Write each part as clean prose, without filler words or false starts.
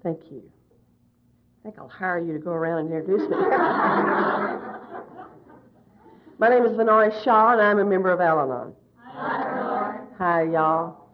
Thank you. I think I'll hire you to go around and introduce me. My name is Vinoy Shaw, and I'm a member of Al-Anon. Hi, y'all.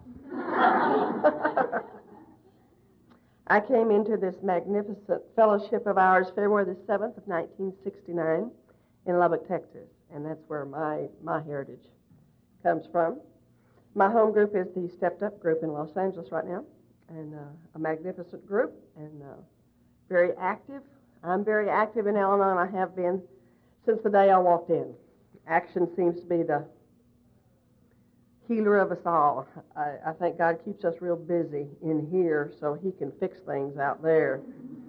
I came into this magnificent fellowship of ours February the 7th of 1969 in Lubbock, Texas, and that's where my heritage comes from. My home group is the Stepped Up group in Los Angeles right now, and a magnificent group, and very active. I'm very active in Al-Anon. I have been since the day I walked in. Action seems to be the healer of us all. I think God keeps us real busy in here so He can fix things out there.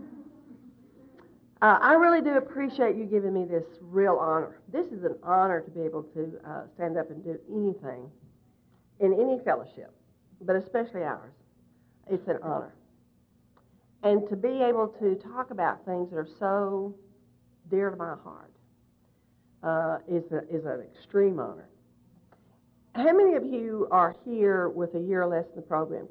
I really do appreciate you giving me this real honor. This is an honor to be able to stand up and do anything in any fellowship, but especially ours. It's an honor. And to be able to talk about things that are so dear to my heart is an extreme honor. How many of you are here with a year or less in the program?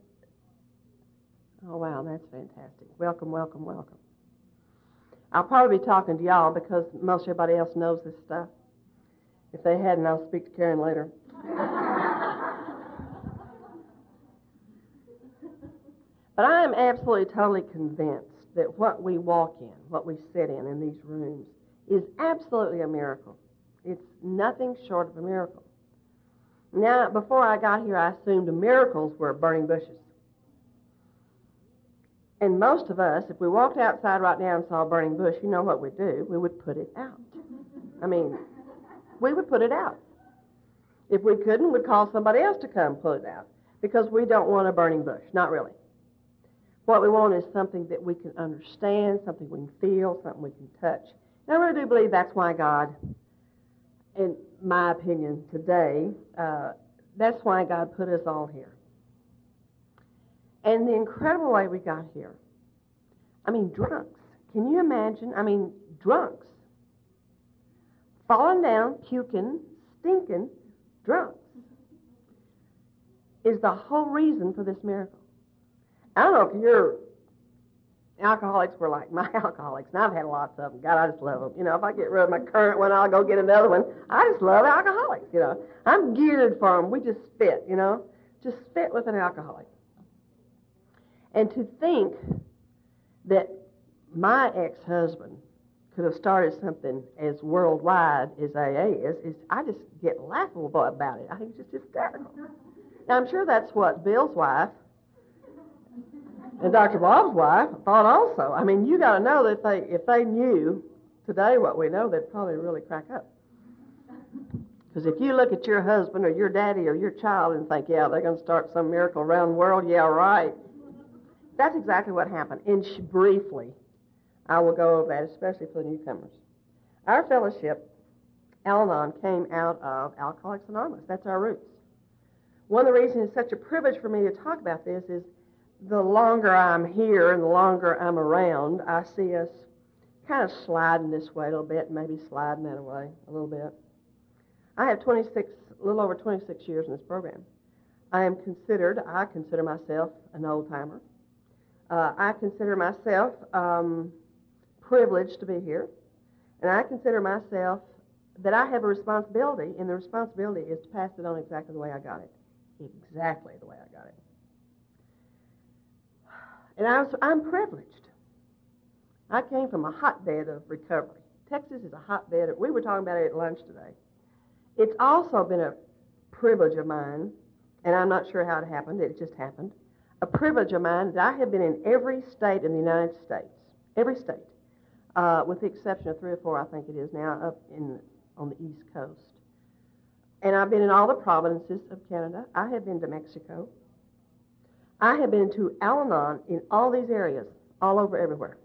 Oh, wow, that's fantastic. Welcome, welcome, welcome. I'll probably be talking to y'all because most everybody else knows this stuff. If they hadn't, I'll speak to Karen later. But I am absolutely, totally convinced that what we walk in, what we sit in these rooms, is absolutely a miracle. It's nothing short of a miracle. Now, before I got here, I assumed miracles were burning bushes. And most of us, if we walked outside right now and saw a burning bush, you know what we'd do? We would put it out. I mean, we would put it out. If we couldn't, we'd call somebody else to come pull it out because we don't want a burning bush. Not really. What we want is something that we can understand, something we can feel, something we can touch. And I really do believe that's why God, in my opinion today, that's why God put us all here. And the incredible way we got here. I mean, drunks. Can you imagine? I mean, drunks. Falling down, puking, stinking drunks is the whole reason for this miracle. I don't know if your alcoholics were like my alcoholics, and I've had lots of them. God, I just love them. You know, if I get rid of my current one, I'll go get another one. I just love alcoholics, you know. I'm geared for them. We just fit, you know. Just fit with an alcoholic. And to think that my ex-husband could have started something as worldwide as AA is I just get laughable about it. I think it's just hysterical. Now, I'm sure that's what Bill's wife and Dr. Bob's wife thought also. I mean, you got to know that if they knew today what we know, they'd probably really crack up. Because if you look at your husband or your daddy or your child and think, yeah, they're going to start some miracle around the world, yeah, right. That's exactly what happened. And briefly, I will go over that, especially for the newcomers. Our fellowship, Al-Anon, came out of Alcoholics Anonymous. That's our roots. One of the reasons it's such a privilege for me to talk about this is the longer I'm here and the longer I'm around, I see us kind of sliding this way a little bit, maybe sliding that away a little bit. I have a little over 26 years in this program. I consider myself an old-timer. I consider myself privileged to be here, and I consider myself that I have a responsibility, and the responsibility is to pass it on exactly the way I got it. Exactly the way I got it. And I'm privileged. I came from a hotbed of recovery. Texas is a hotbed. We were talking about it at lunch today. It's also been a privilege of mine, and I'm not sure how it happened. It just happened. A privilege of mine that I have been in every state in the United States, every state, with the exception of 3 or 4, I think it is now, up on the East Coast. And I've been in all the provinces of Canada. I have been to Mexico. I have been to Al-Anon in all these areas, all over everywhere.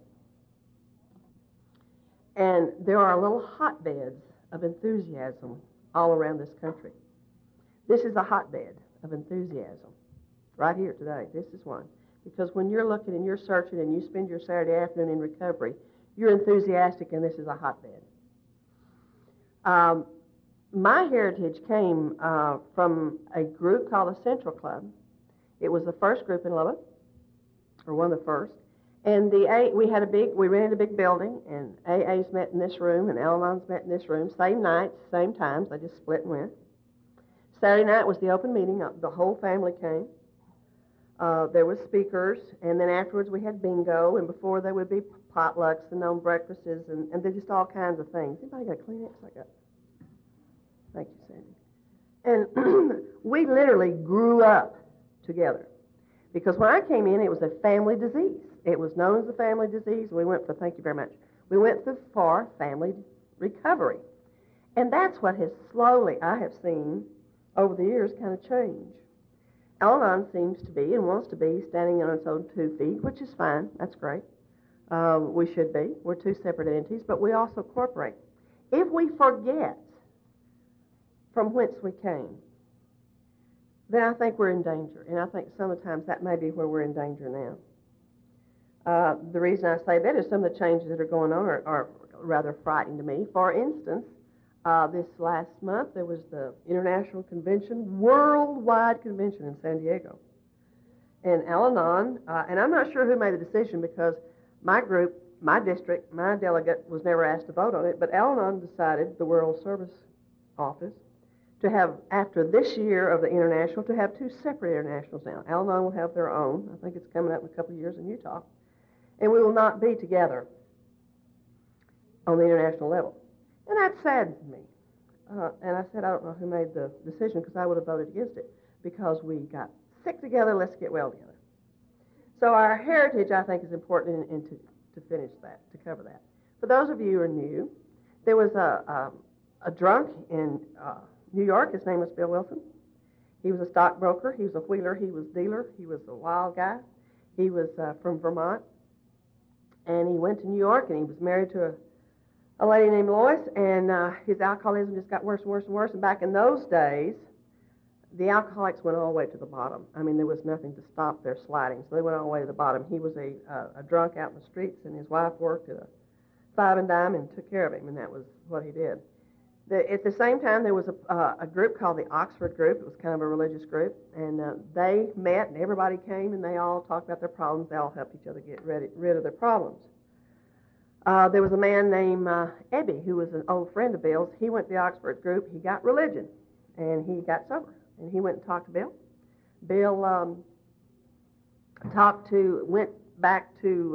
And there are little hotbeds of enthusiasm all around this country. This is a hotbed of enthusiasm right here today. This is one. Because when you're looking and you're searching and you spend your Saturday afternoon in recovery, you're enthusiastic and this is a hotbed. My heritage came from a group called the Central Club. It was the first group in Lubbock, or one of the first. And we rented a big building, and AA's met in this room, and Al-Anon's met in this room, same nights, same times. They just split and went. Saturday night was the open meeting. The whole family came. There were speakers, and then afterwards we had bingo, and before there would be potlucks and on breakfasts, and then just all kinds of things. Anybody got a Kleenex? I got. Thank you, Sandy. And we literally grew up together. Because when I came in, it was a family disease. It was known as a family disease. Thank you very much. We went for family recovery. And that's what has slowly, I have seen, over the years, kind of change. Al-Anon seems to be and wants to be standing on its own 2 feet, which is fine. That's great. We should be. We're 2 separate entities, but we also cooperate. If we forget from whence we came, then I think we're in danger. And I think sometimes that may be where we're in danger now. The reason I say that is some of the changes that are going on are rather frightening to me. For instance, this last month there was the International Convention, worldwide convention in San Diego. And Al-Anon, and I'm not sure who made the decision because my group, my district, my delegate was never asked to vote on it, but Al-Anon decided, the World Service Office, to have, after this year of the International, to have 2 separate internationals now. Al-Anon will have their own. I think it's coming up in a couple of years in Utah. And we will not be together on the international level. And that saddens me. And I said, I don't know who made the decision because I would have voted against it because we got sick together, let's get well together. So our heritage, I think, is important and to finish that, to cover that. For those of you who are new, there was a drunk in New York. His name was Bill Wilson. He was a stockbroker. He was a wheeler. He was a dealer. He was a wild guy. He was from Vermont. And he went to New York, and he was married to a lady named Lois, and his alcoholism just got worse and worse and worse. And back in those days, the alcoholics went all the way to the bottom. I mean, there was nothing to stop their sliding, so they went all the way to the bottom. He was a drunk out in the streets, and his wife worked at a 5 and dime and took care of him, and that was what he did. At the same time, there was a group called the Oxford Group. It was kind of a religious group, and they met, and everybody came, and they all talked about their problems. They all helped each other get rid of their problems. There was a man named Ebby, who was an old friend of Bill's. He went to the Oxford Group. He got religion, and he got sober, and he went and talked to Bill. Bill went back to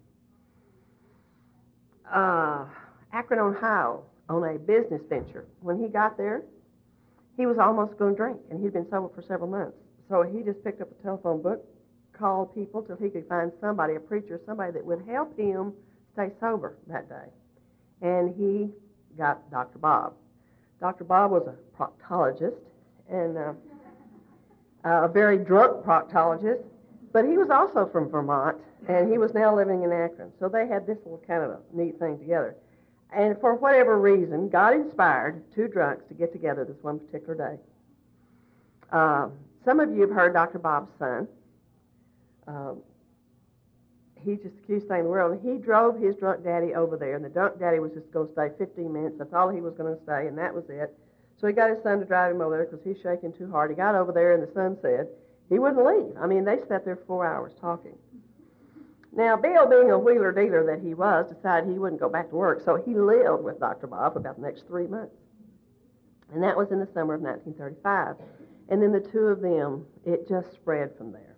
Akron, Ohio, on a business venture. When he got there, he was almost going to drink, and he'd been sober for several months. So he just picked up a telephone book, called people till he could find somebody, a preacher, somebody that would help him stay sober that day. And he got Dr. Bob. Dr. Bob was a proctologist, and a very drunk proctologist, but he was also from Vermont, and he was now living in Akron. So they had this little kind of a neat thing together. And for whatever reason, God inspired 2 drunks to get together this one particular day. Some of you have heard Dr. Bob's son. He's just the cutest thing in the world. And he drove his drunk daddy over there, and the drunk daddy was just going to stay 15 minutes. That's all he was going to stay, and that was it. So he got his son to drive him over there because he's shaking too hard. He got over there, and the son said he wouldn't leave. I mean, they sat there 4 hours talking. Now, Bill, being a wheeler-dealer that he was, decided he wouldn't go back to work, so he lived with Dr. Bob for about the next 3 months. And that was in the summer of 1935. And then the 2 of them, it just spread from there.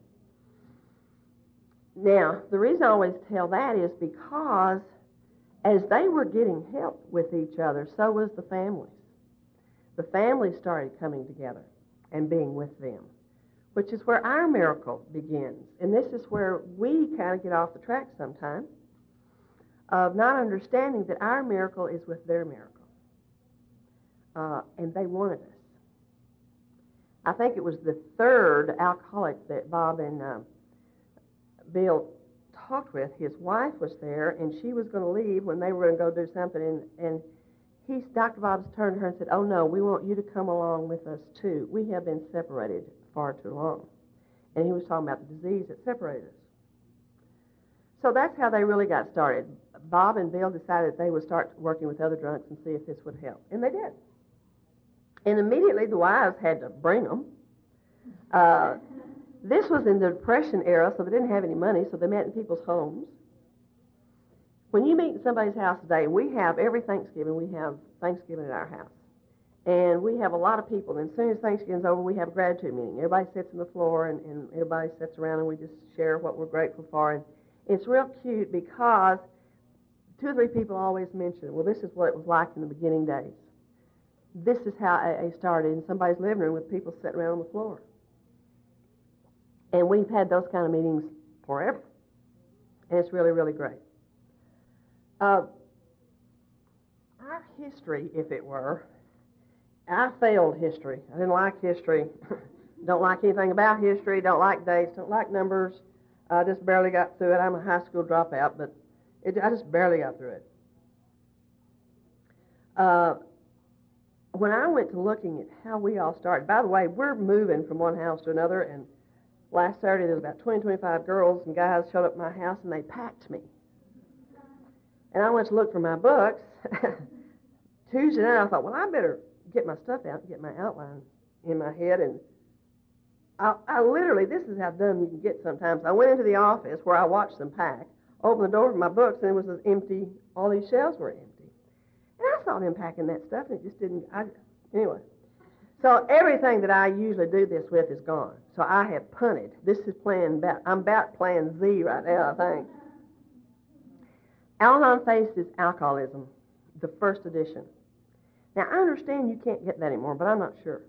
Now, the reason I always tell that is because as they were getting help with each other, so was the families. The families started coming together and being with them, which is where our miracle begins. And this is where we kind of get off the track sometimes of not understanding that our miracle is with their miracle. And they wanted us. I think it was the 3rd alcoholic that Bob and Bill talked with. His wife was there, and she was going to leave when they were going to go do something. And Dr. Bob turned to her and said, "Oh, no, we want you to come along with us, too. We have been separated far too long." And he was talking about the disease that separated us. So that's how they really got started. Bob and Bill decided they would start working with other drunks and see if this would help. And they did. And immediately the wives had to bring them. This was in the Depression era, so they didn't have any money, so they met in people's homes. When you meet in somebody's house today, every Thanksgiving, we have Thanksgiving at our house. And we have a lot of people, and as soon as Thanksgiving's over, we have a gratitude meeting. Everybody sits on the floor, and everybody sits around, and we just share what we're grateful for. And it's real cute because 2 or 3 people always mention, well, this is what it was like in the beginning days. This is how AA started in somebody's living room with people sitting around on the floor. And we've had those kind of meetings forever. And it's really, really great. Our history, if it were, I failed history. I didn't like history. Don't like anything about history. Don't like dates. Don't like numbers. I just barely got through it. I'm a high school dropout, but I just barely got through it. When I went to looking at how we all started, by the way, we're moving from one house to another, and last Saturday there was about 20, 25 girls and guys showed up at my house, and they packed me. And I went to look for my books. Tuesday night, I thought, well, I better get my stuff out and get my outline in my head. And I literally, this is how dumb you can get sometimes. I went into the office where I watched them pack, opened the door for my books, and it was empty. All these shelves were empty. And I saw them packing that stuff, and it just didn't, anyway. So everything that I usually do this with is gone. So I have punted. This is I'm about plan Z right now, I think. Al-Anon faces alcoholism, the first edition. Now, I understand you can't get that anymore, but I'm not sure.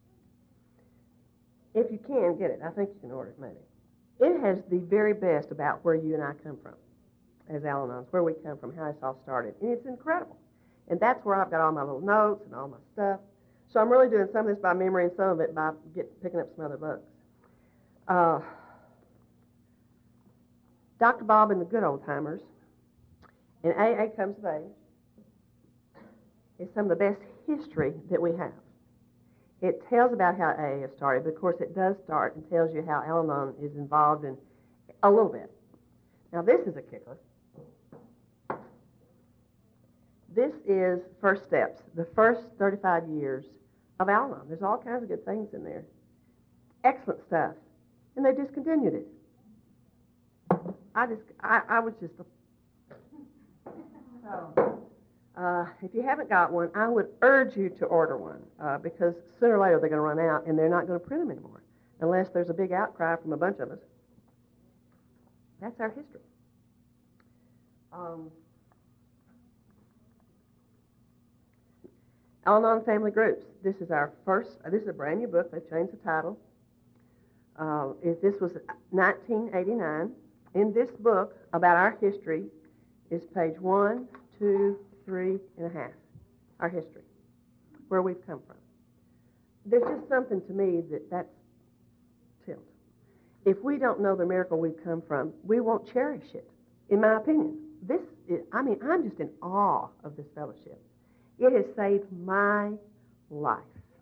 If you can get it, I think you can order it, maybe. It has the very best about where you and I come from as Al-Anons, where we come from, how this all started. And it's incredible. And that's where I've got all my little notes and all my stuff. So I'm really doing some of this by memory and some of it by picking up some other books. Dr. Bob and the Good Old Timers, and AA Comes of Age, is some of the best history that we have. It tells about how AA has started, but of course it does start and tells you how Al-Anon is involved in a little bit. Now this is a kicker. This is First Steps, the first 35 years of Al-Anon. There's all kinds of good things in there. Excellent stuff. And they discontinued it. I was just... if you haven't got one, I would urge you to order one because sooner or later they're going to run out and they're not going to print them anymore unless there's a big outcry from a bunch of us. That's our history. Al-Anon Family Groups. This is a brand new book. They've changed the title. This was 1989. In this book about our history is page 1, 2, 3 and a half. Our history, where we've come from. There's just something to me that's tilt. If we don't know the miracle we've come from, we won't cherish it, in my opinion. I'm just in awe of this fellowship. It has saved my life.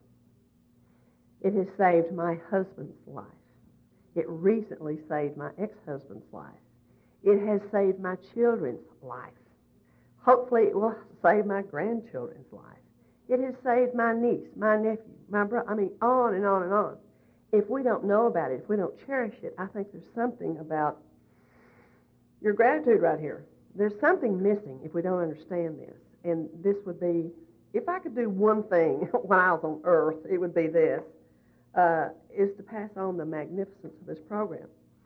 It has saved my husband's life. It recently saved my ex-husband's life. It has saved my children's life. Hopefully it will save my grandchildren's life. It has saved my niece, my nephew, my brother, on and on and on. If we don't know about it, if we don't cherish it, I think there's something about your gratitude right here. There's something missing if we don't understand this. And this would be, if I could do one thing when I was on earth, it would be this, is to pass on the magnificence of this program.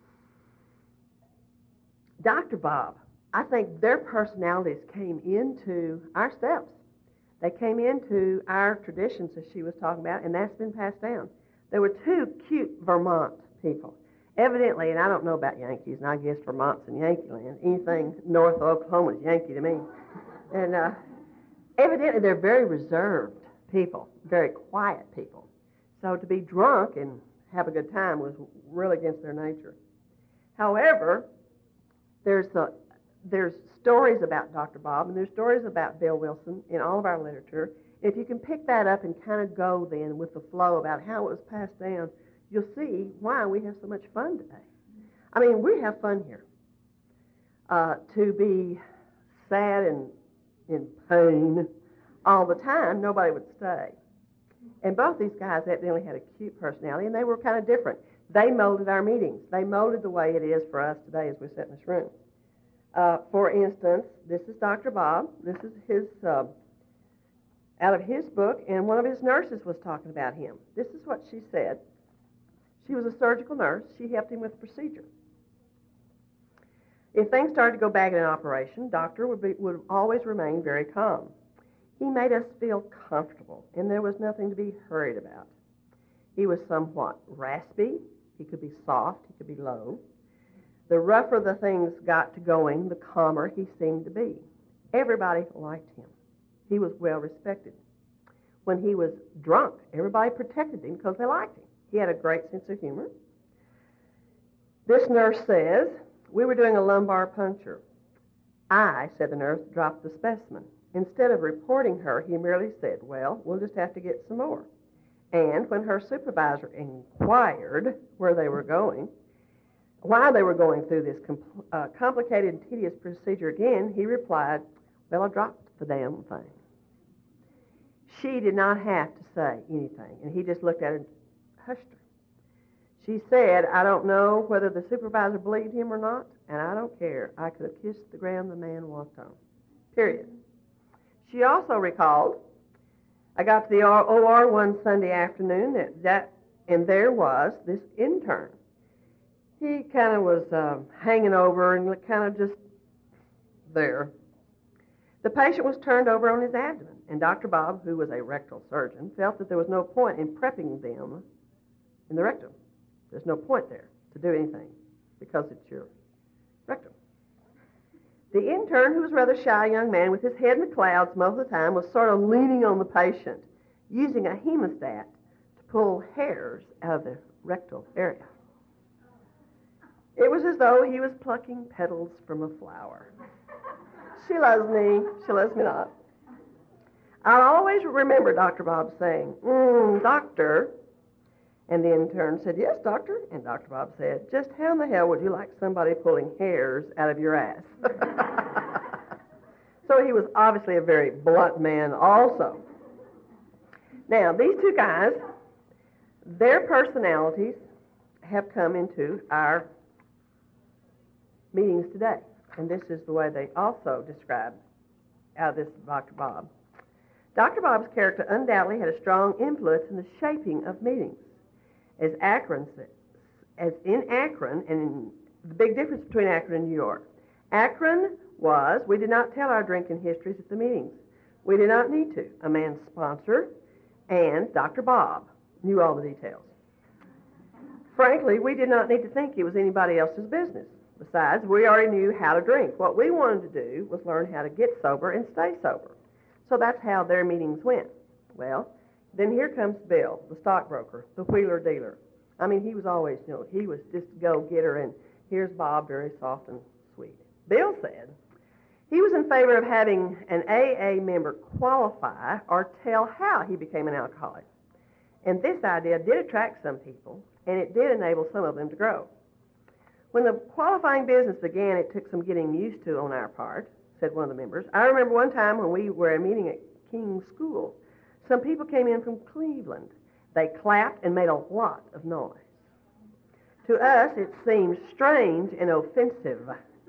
Dr. Bob, I think their personalities came into our steps. They came into our traditions, as she was talking about, and that's been passed down. There were 2 cute Vermont people. Evidently, and I don't know about Yankees, and I guess Vermont's in Yankee land. Anything north of Oklahoma is Yankee to me. And evidently, they're very reserved people, very quiet people. So to be drunk and have a good time was really against their nature. However, there's stories about Dr. Bob, and there's stories about Bill Wilson in all of our literature. If you can pick that up and kind of go then with the flow about how it was passed down, you'll see why we have so much fun today. We have fun here. To be sad and in pain all the time, nobody would stay. And both these guys evidently had a cute personality, and they were kind of different. They molded our meetings. They molded the way it is for us today as we sit in this room. For instance, this is Dr. Bob. This is his out of his book, and one of his nurses was talking about him. This is what she said. She was a surgical nurse. She helped him with the procedure. If things started to go bad in an operation, doctor would always remain very calm. He made us feel comfortable, and there was nothing to be hurried about. He was somewhat raspy. He could be soft. He could be low. The rougher the things got to going, the calmer he seemed to be. Everybody liked him. He was well respected. When he was drunk, everybody protected him because they liked him. He had a great sense of humor. This nurse says, we were doing a lumbar puncture. I, said the nurse, dropped the specimen. Instead of reporting her, he merely said, well, we'll just have to get some more. And when her supervisor inquired why they were going through this complicated and tedious procedure again, he replied, well, I dropped the damn thing. She did not have to say anything, and he just looked at her and hushed her. She said, I don't know whether the supervisor believed him or not, and I don't care. I could have kissed the ground the man walked on. Period. She also recalled, I got to the OR one Sunday afternoon, and there was this intern. He kind of was hanging over and kind of just there. The patient was turned over on his abdomen, and Dr. Bob, who was a rectal surgeon, felt that there was no point in prepping them in the rectum. There's no point there to do anything because it's your rectum. The intern, who was a rather shy young man with his head in the clouds most of the time, was sort of leaning on the patient, using a hemostat to pull hairs out of the rectal area. It was as though he was plucking petals from a flower. She loves me. She loves me not. I'll always remember Dr. Bob saying, doctor. And the intern said, yes, doctor. And Dr. Bob said, just how in the hell would you like somebody pulling hairs out of your ass? So he was obviously a very blunt man also. Now, these two guys, their personalities have come into our meetings today. And this is the way they also describe out of this Dr. Bob. Dr. Bob's character undoubtedly had a strong influence in the shaping of meetings. As in Akron, and the big difference between Akron and New York. Akron was, we did not tell our drinking histories at the meetings. We did not need to. A man's sponsor and Dr. Bob knew all the details. Frankly, we did not need to think it was anybody else's business. Besides, we already knew how to drink. What we wanted to do was learn how to get sober and stay sober. So that's how their meetings went. Well, then here comes Bill, the stockbroker, the wheeler dealer. I mean, he was always, he was just a go-getter, and here's Bob, very soft and sweet. Bill said he was in favor of having an AA member qualify or tell how he became an alcoholic. And this idea did attract some people, and it did enable some of them to grow. When the qualifying business began, it took some getting used to on our part, said one of the members. I remember one time when we were meeting at King's School, some people came in from Cleveland. They clapped and made a lot of noise. To us, it seemed strange and offensive.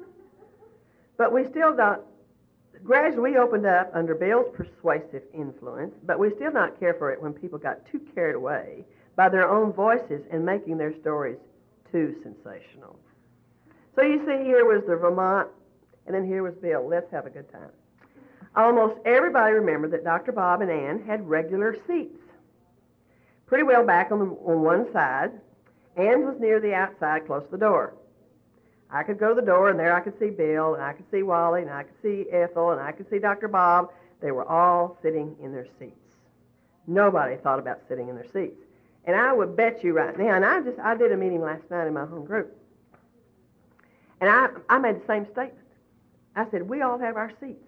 But we still don't. Gradually, we opened up under Bill's persuasive influence, but we still not care for it when people got too carried away by their own voices and making their stories too sensational. So you see, here was the Vermont, and then here was Bill. Let's have a good time. Almost everybody remembered that Dr. Bob and Ann had regular seats. Pretty well back on one side. Ann was near the outside, close to the door. I could go to the door, and there I could see Bill, and I could see Wally, and I could see Ethel, and I could see Dr. Bob. They were all sitting in their seats. Nobody thought about sitting in their seats. And I would bet you right now, and I did a meeting last night in my home group, and I made the same statement. I said, we all have our seats.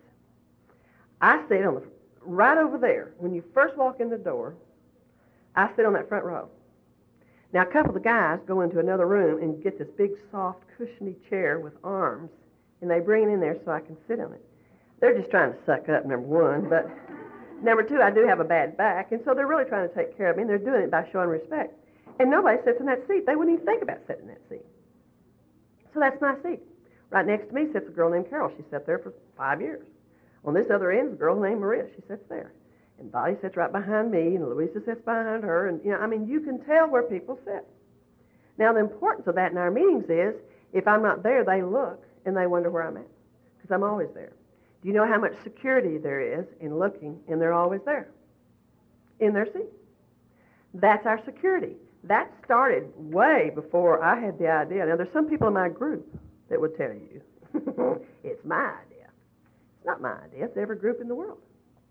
I sit right over there. When you first walk in the door, I sit on that front row. Now, a couple of the guys go into another room and get this big, soft, cushiony chair with arms, and they bring it in there so I can sit on it. They're just trying to suck up, number one, but number two, I do have a bad back, and so they're really trying to take care of me, and they're doing it by showing respect. And nobody sits in that seat. They wouldn't even think about sitting in that seat. So that's my seat. Right next to me sits a girl named Carol. She sat there for 5 years. On this other end is a girl named Maria. She sits there. And Dottie sits right behind me, and Louisa sits behind her. And, you can tell where people sit. Now, the importance of that in our meetings is, if I'm not there, they look, and they wonder where I'm at, because I'm always there. Do you know how much security there is in looking, and they're always there, in their seat? That's our security. That started way before I had the idea. Now, there's some people in my group that would tell you, it's my idea. It's not my idea. It's every group in the world.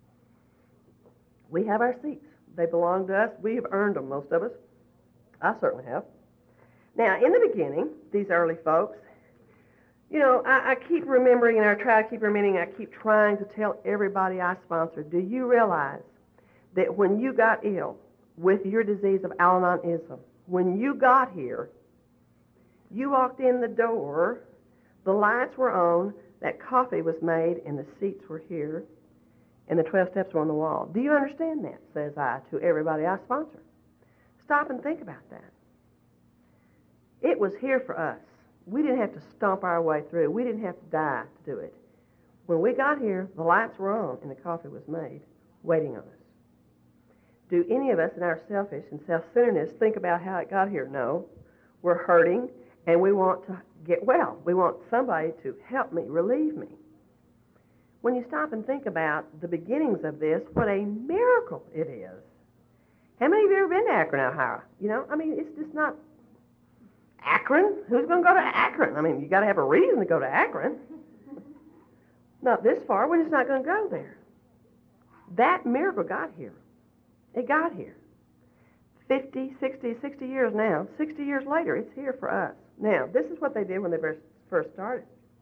We have our seats. They belong to us. We've earned them, most of us. I certainly have. Now, in the beginning, these early folks, I keep remembering, and I try to keep remembering, I keep trying to tell everybody I sponsor, do you realize that when you got ill with your disease of Al-Anonism, when you got here, you walked in the door, the lights were on, that coffee was made, and the seats were here, and the 12 steps were on the wall. Do you understand that, says I to everybody I sponsor? Stop and think about that. It was here for us. We didn't have to stomp our way through. We didn't have to die to do it. When we got here, the lights were on and the coffee was made, waiting on us. Do any of us in our selfish and self-centeredness think about how it got here? No. We're hurting and we want to get well. We want somebody to help me, relieve me. When you stop and think about the beginnings of this, what a miracle it is. How many of you have ever been to Akron, Ohio? It's just not Akron? Who's going to go to Akron? You got to have a reason to go to Akron. Not this far. We're just not going to go there. That miracle got here. It got here. 50, 60 years now. 60 years later, it's here for us. Now, this is what they did when they first started.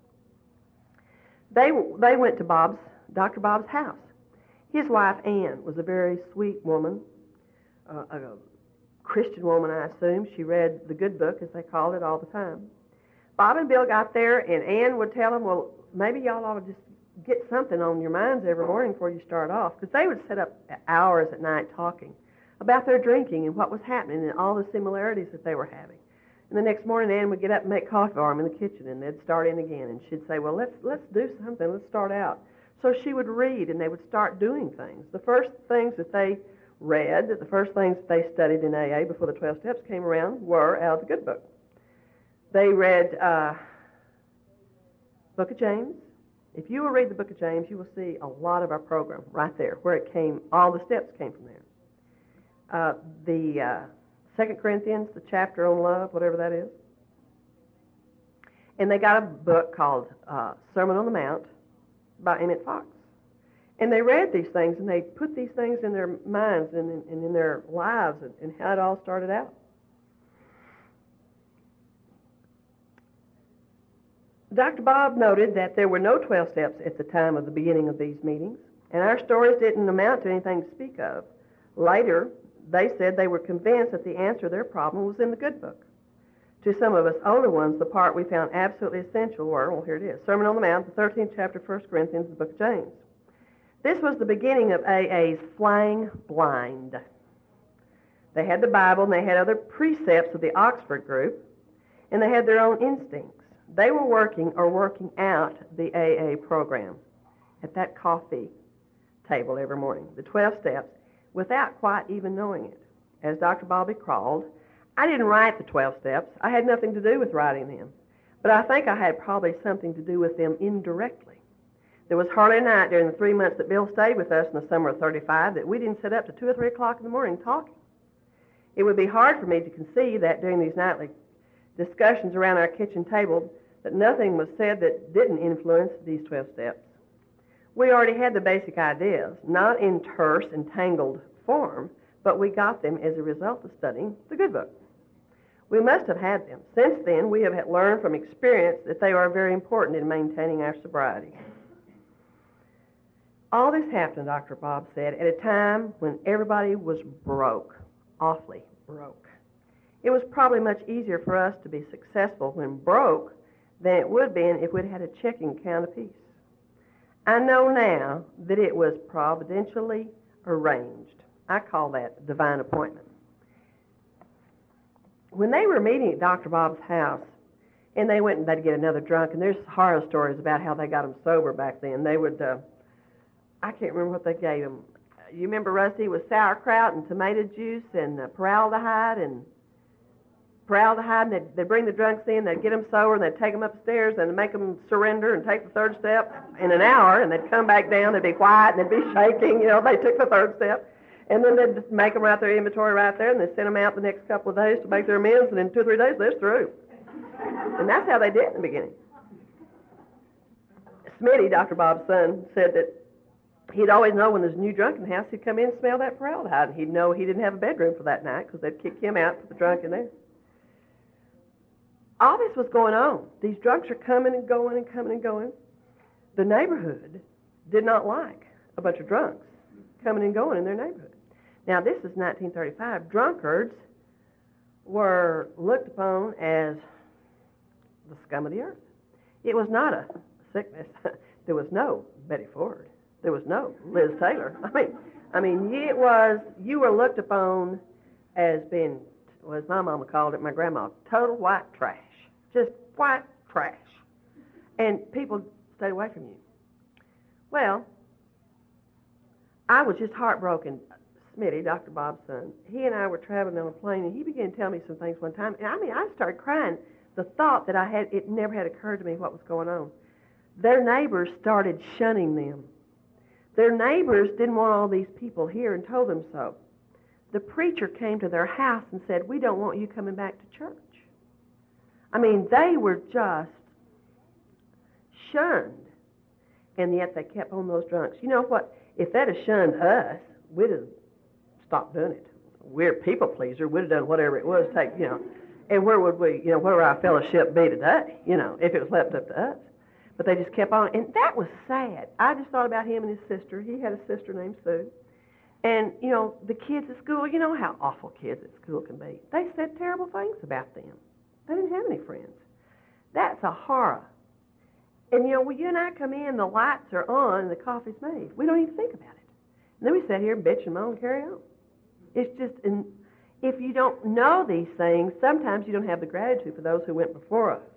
They went to Dr. Bob's house. His wife, Ann, was a very sweet woman, a Christian woman, I assume. She read the good book, as they called it, all the time. Bob and Bill got there, and Ann would tell them, well, maybe y'all ought to just get something on your minds every morning before you start off, because they would sit up hours at night talking about their drinking and what was happening and all the similarities that they were having. And the next morning, Ann would get up and make coffee for them in the kitchen, and they'd start in again, and she'd say, well, let's do something. Let's start out. So she would read, and they would start doing things. The first things that they read, the first things that they studied in AA before the 12 steps came around were out of the good book. They read Book of James. If you will read the Book of James, you will see a lot of our program right there, where it came, all the steps came from there. The 2 Corinthians, the chapter on love, whatever that is. And they got a book called Sermon on the Mount by Emmett Fox. And they read these things, and they put these things in their minds and in their lives, and how it all started out. Dr. Bob noted that there were no 12 steps at the time of the beginning of these meetings, and our stories didn't amount to anything to speak of. Later, they said they were convinced that the answer to their problem was in the good book. To some of us older ones, the part we found absolutely essential were, well, here it is, Sermon on the Mount, the 13th chapter, 1 Corinthians, the Book of James. This was the beginning of AA's flying blind. They had the Bible, and they had other precepts of the Oxford group, and they had their own instincts. They were working out the AA program at that coffee table every morning, the 12 steps, without quite even knowing it. As Dr. Bobby crawled, I didn't write the 12 steps. I had nothing to do with writing them. But I think I had probably something to do with them indirectly. There was hardly a night during the 3 months that Bill stayed with us in the summer of 35 that we didn't sit up to 2 or 3 o'clock in the morning talking. It would be hard for me to conceive that during these nightly discussions around our kitchen table that nothing was said that didn't influence these 12 steps. We already had the basic ideas, not in terse and tangled form, but we got them as a result of studying the good book. We must have had them. Since then, we have learned from experience that they are very important in maintaining our sobriety. All this happened, Dr. Bob said, at a time when everybody was broke, awfully broke. It was probably much easier for us to be successful when broke than it would have been if we'd had a checking account apiece. I know now that it was providentially arranged. I call that divine appointment. when they were meeting at Dr. Bob's house, and they went and they'd get another drunk, and there's horror stories about how they got them sober back then. They would, I can't remember what they gave them. You remember, Rusty, it was sauerkraut and tomato juice and formaldehyde, and they'd bring the drunks in, they'd get them sober, and they'd take them upstairs and make them surrender and take the third step in an hour, and they'd come back down, they'd be quiet, and they'd be shaking, they took the third step. And then they'd just make them write their inventory right there, and they'd send them out the next couple of days to make their amends, and in 2 or 3 days, they're through. And that's how they did in the beginning. Smitty, Dr. Bob's son, said that he'd always know when there's a new drunk in the house, he'd come in and smell that formaldehyde, and he'd know he didn't have a bedroom for that night because they'd kick him out, put the drunk in there. All this was going on. These drunks are coming and going and coming and going. The neighborhood did not like a bunch of drunks coming and going in their neighborhood. Now, this is 1935. Drunkards were looked upon as the scum of the earth. It was not a sickness. There was no Betty Ford. There was no Liz Taylor. I mean, it was, you were looked upon as being, well, as my mama called it, my grandma, total white trash. Just white trash. And people stayed away from you. Well, I was just heartbroken. Smitty, Dr. Bob's son, he and I were traveling on a plane, and he began to tell me some things one time. And I started crying. The thought that it never had occurred to me what was going on. Their neighbors started shunning them. Their neighbors didn't want all these people here and told them so. The preacher came to their house and said, "We don't want you coming back to church." I mean, they were just shunned, and yet they kept on those drunks. You know what? If they'd have shunned us, we'd have stopped doing it. We're a people pleaser. We'd have done whatever it was take, and where would we, where would our fellowship be today, if it was left up to us? But they just kept on, and that was sad. I just thought about him and his sister. He had a sister named Sue. And, the kids at school, you know how awful kids at school can be. They said terrible things about them. They didn't have any friends. That's a horror. And, when you and I come in, the lights are on and the coffee's made. We don't even think about it. And then we sit here and bitch and moan and carry on. It's just, if you don't know these things, sometimes you don't have the gratitude for those who went before us.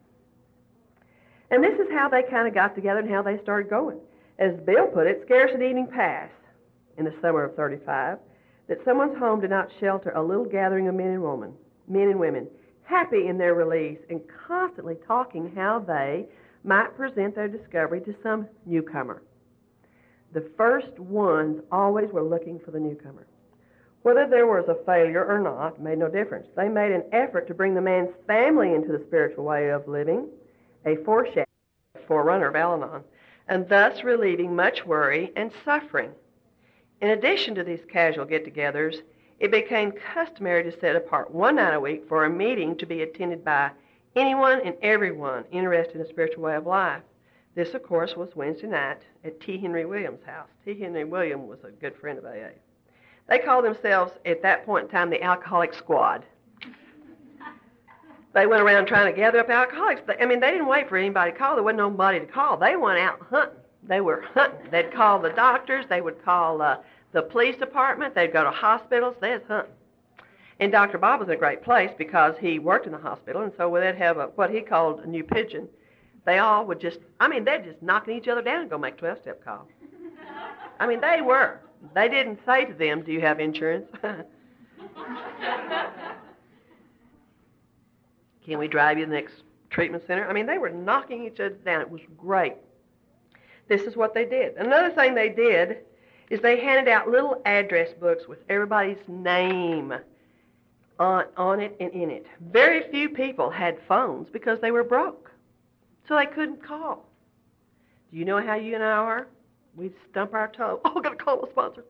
And this is how they kind of got together and how they started going. As Bill put it, scarce an evening passed in the summer of 35 that someone's home did not shelter a little gathering of men and women, happy in their release and constantly talking how they might present their discovery to some newcomer. The first ones always were looking for the newcomer. Whether there was a failure or not made no difference. They made an effort to bring the man's family into the spiritual way of living, a forerunner of Al-Anon, and thus relieving much worry and suffering. In addition to these casual get-togethers, it became customary to set apart one night a week for a meeting to be attended by anyone and everyone interested in the spiritual way of life. This, of course, was Wednesday night at T. Henry Williams' house. T. Henry Williams was a good friend of AA. They called themselves, at that point in time, the Alcoholic Squad. They went around trying to gather up alcoholics. They didn't wait for anybody to call. There wasn't nobody to call. They went out hunting. They were hunting. They'd call the doctors. They would call the police department. They'd go to hospitals. They was hunting. And Dr. Bob was in a great place because he worked in the hospital, and so they'd have what he called a new pigeon. They all would they'd just knocking each other down and go make 12-step calls. They were. They didn't say to them, "Do you have insurance?" "Can we drive you to the next treatment center?" They were knocking each other down. It was great. This is what they did. Another thing they did is they handed out little address books with everybody's name on it and in it. Very few people had phones because they were broke, so they couldn't call. Do you know how you and I are? We'd stump our toe. "Oh, I've got to call a sponsor."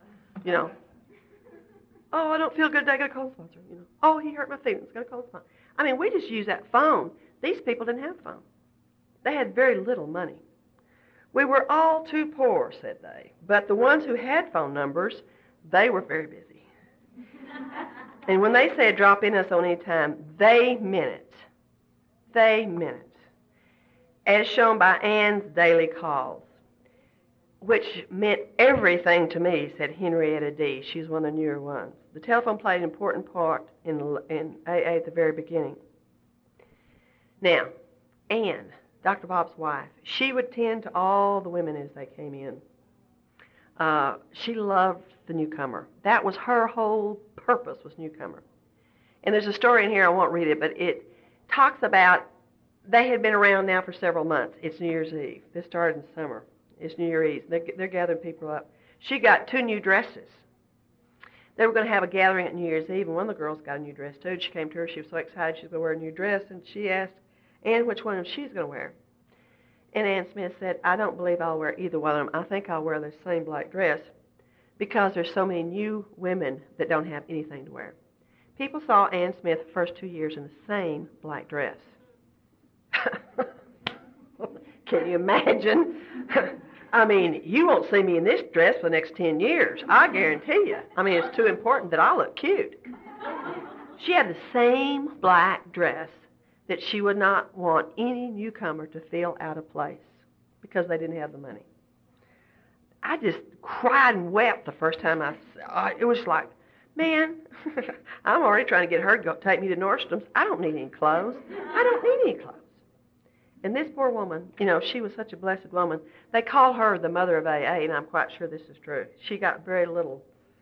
"Oh, I don't feel good today. I've got to call a sponsor." "Oh, he hurt my feelings. Got to call a sponsor." We just use that phone. These people didn't have phones. They had very little money. "We were all too poor," said they. But the ones who had phone numbers, they were very busy. And when they said drop in us on any time, they meant it. They meant it. As shown by Ann's daily calls. which meant everything to me, said Henrietta D. She's one of the newer ones. The telephone played an important part in AA at the very beginning. Now, Ann, Dr. Bob's wife, she would tend to all the women as they came in. She loved the newcomer. That was her whole purpose, was newcomer. And there's a story in here, I won't read it, but it talks about they had been around now for several months. It's New Year's Eve. This started in summer. It's New Year's Eve. They're gathering people up. She got 2 new dresses. They were going to have a gathering at New Year's Eve, and one of the girls got a new dress, too. She came to her. She was so excited she was going to wear a new dress, and she asked Ann which one of them she's going to wear. And Ann Smith said, I don't believe I'll wear either one of them. I think I'll wear the same black dress because there's so many new women that don't have anything to wear. People saw Ann Smith the first 2 years in the same black dress. Can you imagine? I mean, you won't see me in this dress for the next 10 years. I guarantee you. I mean, it's too important that I look cute. She had the same black dress that she would not want any newcomer to feel out of place because they didn't have the money. I just cried and wept the first time it was like, man, I'm already trying to get her to take me to Nordstrom's. I don't need any clothes. I don't need any clothes. And this poor woman, she was such a blessed woman. They call her the mother of AA, and I'm quite sure this is true. She got very little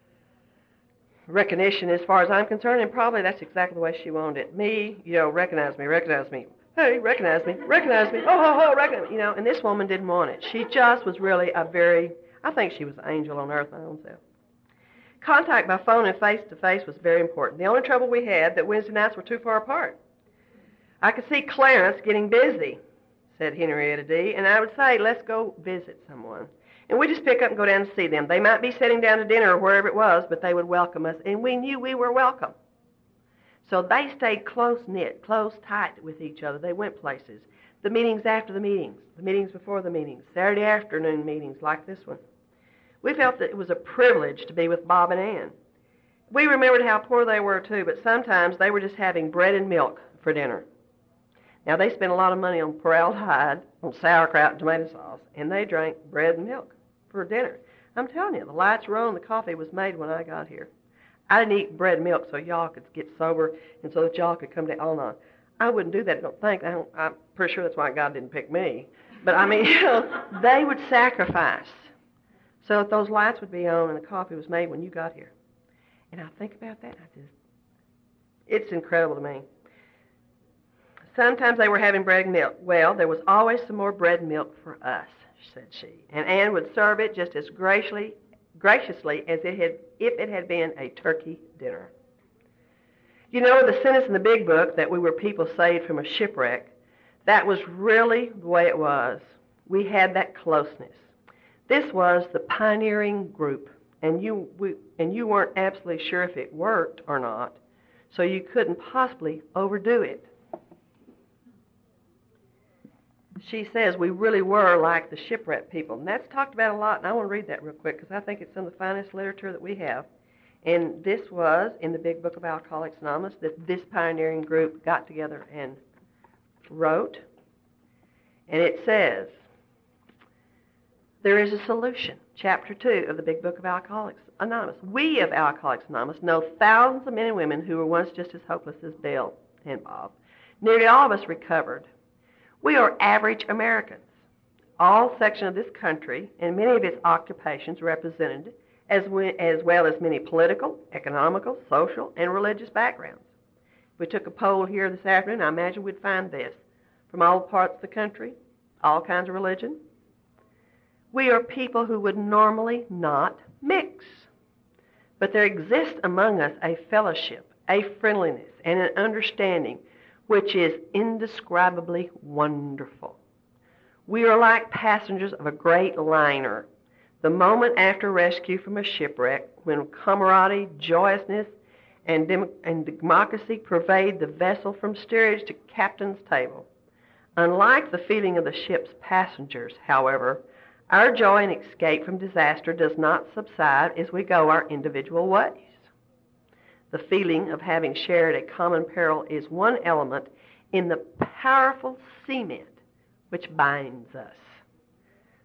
recognition as far as I'm concerned, and probably that's exactly the way she wanted it. Me, recognize me. Hey, recognize me. Oh, recognize me. And this woman didn't want it. She just was really I think she was an angel on earth, my own self. Contact by phone and face-to-face was very important. The only trouble we had that Wednesday nights were too far apart. I could see Clarence getting busy, said Henrietta D., and I would say, let's go visit someone. And we'd just pick up and go down to see them. They might be sitting down to dinner or wherever it was, but they would welcome us, and we knew we were welcome. So they stayed close-knit, close-tight with each other. They went places. The meetings after the meetings before the meetings, Saturday afternoon meetings like this one. We felt that it was a privilege to be with Bob and Ann. We remembered how poor they were, too, but sometimes they were just having bread and milk for dinner. Now, they spent a lot of money on formaldehyde, on sauerkraut and tomato sauce, and they drank bread and milk for dinner. I'm telling you, the lights were on, the coffee was made when I got here. I didn't eat bread and milk so y'all could get sober and so that y'all could come to Al-Anon. I wouldn't do that, I don't think. I'm pretty sure that's why God didn't pick me. But, I mean, they would sacrifice so that those lights would be on and the coffee was made when you got here. And I think about that, it's incredible to me. Sometimes they were having bread and milk. Well, there was always some more bread and milk for us, said she. And Ann would serve it just as graciously as if it had been a turkey dinner. The sentence in the big book that we were people saved from a shipwreck, that was really the way it was. We had that closeness. This was the pioneering group, and you weren't absolutely sure if it worked or not, so you couldn't possibly overdo it. She says we really were like the shipwreck people. And that's talked about a lot, and I want to read that real quick because I think it's some of the finest literature that we have. And this was in the Big Book of Alcoholics Anonymous that this pioneering group got together and wrote. And it says, there is a solution. Chapter 2 of the Big Book of Alcoholics Anonymous. We of Alcoholics Anonymous know thousands of men and women who were once just as hopeless as Bill and Bob. Nearly all of us recovered. We are average Americans. All sections of this country and many of its occupations represented, as well as many political, economical, social, and religious backgrounds. If we took a poll here this afternoon, I imagine we'd find this. From all parts of the country, all kinds of religion. We are people who would normally not mix. But there exists among us a fellowship, a friendliness, and an understanding which is indescribably wonderful. We are like passengers of a great liner. The moment after rescue from a shipwreck, when camaraderie, joyousness, and democracy pervade the vessel from steerage to captain's table. Unlike the feeling of the ship's passengers, however, our joy and escape from disaster does not subside as we go our individual ways. The feeling of having shared a common peril is one element in the powerful cement which binds us.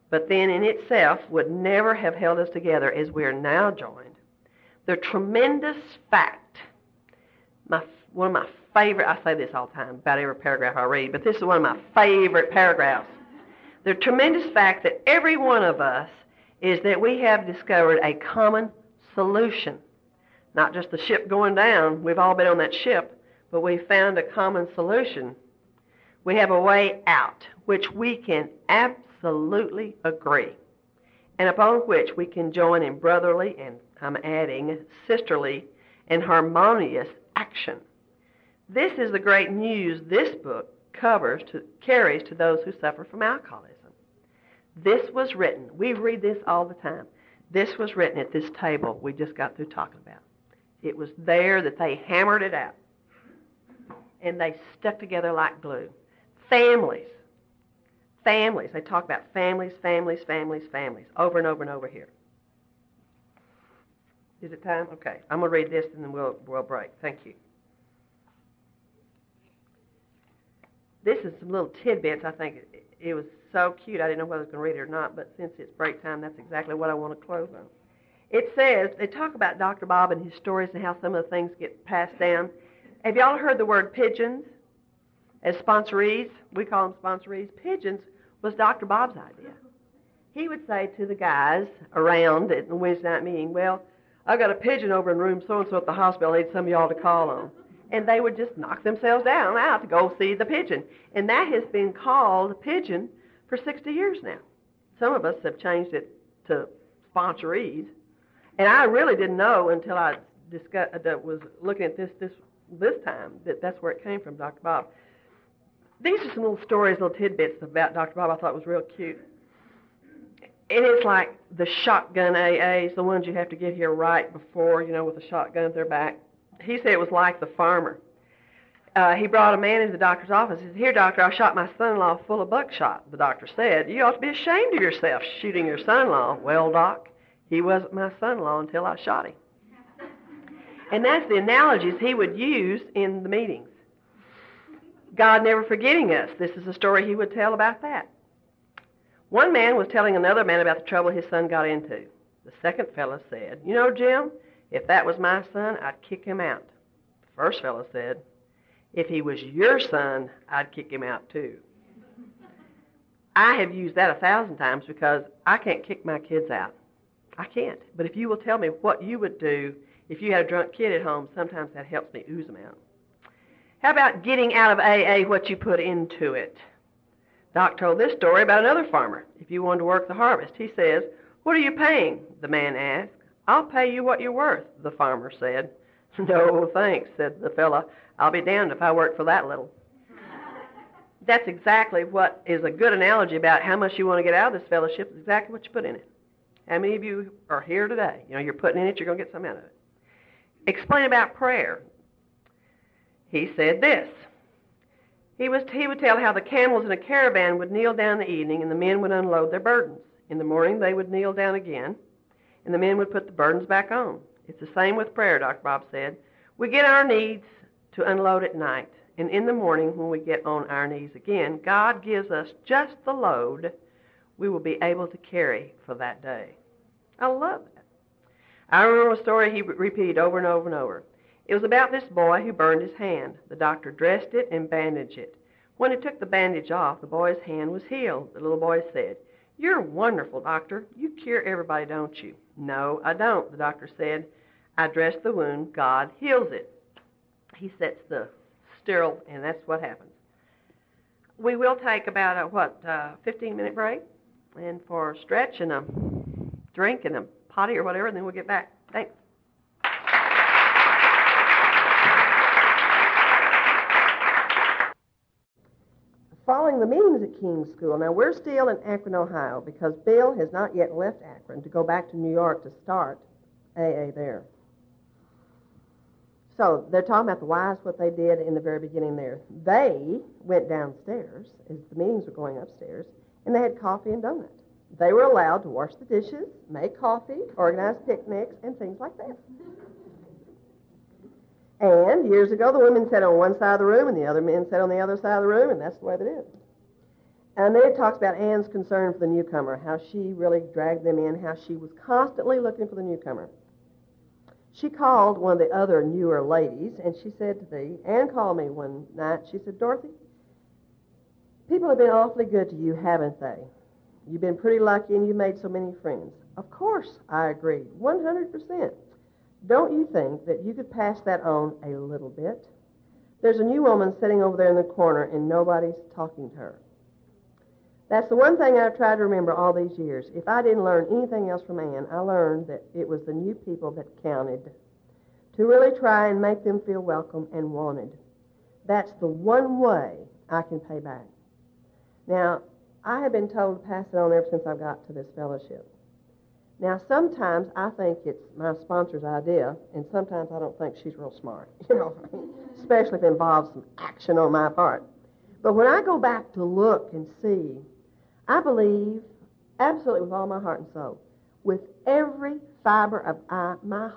but then in itself would never have held us together as we are now joined. The tremendous fact, one of my favorite, I say this all the time about every paragraph I read, but this is one of my favorite paragraphs. The tremendous fact that every one of us is that we have discovered a common solution. Not just the ship going down, we've all been on that ship, but we found a common solution. We have a way out, which we can absolutely agree, and upon which we can join in brotherly, and I'm adding sisterly, and harmonious action. This is the great news this book carries to those who suffer from alcoholism. This was written, we read this all the time, this was written at this table we just got through talking about. It was there that they hammered it out, and they stuck together like glue. Families. They talk about families, over and over and over here. Is it time? Okay, I'm going to read this and then we'll break. Thank you. This is some little tidbits. I think it was so cute. I didn't know whether I was going to read it or not, but since it's break time, that's exactly what I want to close on. It says, they talk about Dr. Bob and his stories and how some of the things get passed down. Have y'all heard the word pigeons as sponsorees? We call them sponsorees. Pigeons was Dr. Bob's idea. He would say to the guys around at the Wednesday night meeting, well, I got a pigeon over in room so-and-so at the hospital. I need some of y'all to call on. And they would just knock themselves down out to go see the pigeon. And that has been called pigeon for 60 years now. Some of us have changed it to sponsorees. And I really didn't know until I was looking at this time that that's where it came from, Dr. Bob. These are some little stories, little tidbits about Dr. Bob I thought was real cute. And it's like the shotgun AAs, the ones you have to get here right before, with a shotgun at their back. He said it was like the farmer. He brought a man into the doctor's office. He said, here, doctor, I shot my son-in-law full of buckshot. The doctor said, you ought to be ashamed of yourself shooting your son-in-law. Well, doc, he wasn't my son-in-law until I shot him. And that's the analogies he would use in the meetings. God never forgetting us. This is a story he would tell about that. One man was telling another man about the trouble his son got into. The second fellow said, Jim, if that was my son, I'd kick him out. The first fellow said, if he was your son, I'd kick him out too. I have used that 1,000 times because I can't kick my kids out. I can't. But if you will tell me what you would do if you had a drunk kid at home, sometimes that helps me ooze them out. How about getting out of AA what you put into it? Doc told this story about another farmer. If you wanted to work the harvest, he says, what are you paying? The man asked. I'll pay you what you're worth, the farmer said. No, thanks, said the fella. I'll be damned if I work for that little. That's exactly what is a good analogy about how much you want to get out of this fellowship. It's exactly what you put in it. How many of you are here today? You're putting in it, you're going to get something out of it. Explain about prayer. He said this. He would tell how the camels in a caravan would kneel down in the evening and the men would unload their burdens. In the morning they would kneel down again and the men would put the burdens back on. It's the same with prayer, Dr. Bob said. We get our needs to unload at night, and in the morning when we get on our knees again, God gives us just the load we will be able to carry for that day. I love that. I remember a story he repeated over and over and over. It was about this boy who burned his hand. The doctor dressed it and bandaged it. When he took the bandage off, the boy's hand was healed. The little boy said, "You're wonderful, doctor. You cure everybody, don't you?" "No, I don't," the doctor said. "I dress the wound. God heals it." He sets the sterile, and that's what happens. We will take about a 15-minute break, and for a stretch and a drink and a potty or whatever, and then we'll get back. Thanks. Following the meetings at King's School. Now, we're still in Akron, Ohio, because Bill has not yet left Akron to go back to New York to start AA there. So they're talking about the wives, what they did in the very beginning there. They went downstairs as the meetings were going upstairs, and they had coffee and donuts. They were allowed to wash the dishes, make coffee, organize picnics, and things like that. And years ago, the women sat on one side of the room, and the other men sat on the other side of the room, and that's the way they did. And then it talks about Anne's concern for the newcomer, how she really dragged them in, how she was constantly looking for the newcomer. She called one of the other newer ladies, and she said to me, Anne called me one night, she said, Dorothy, people have been awfully good to you, haven't they? You've been pretty lucky and you've made so many friends. Of course, I agreed, 100%. Don't you think that you could pass that on a little bit? There's a new woman sitting over there in the corner and nobody's talking to her. That's the one thing I've tried to remember all these years. If I didn't learn anything else from Anne, I learned that it was the new people that counted, to really try and make them feel welcome and wanted. That's the one way I can pay back. Now, I have been told to pass it on ever since I got to this fellowship. Now, sometimes I think it's my sponsor's idea, and sometimes I don't think she's real smart, especially if it involves some action on my part. But when I go back to look and see, I believe absolutely with all my heart and soul, with every fiber of my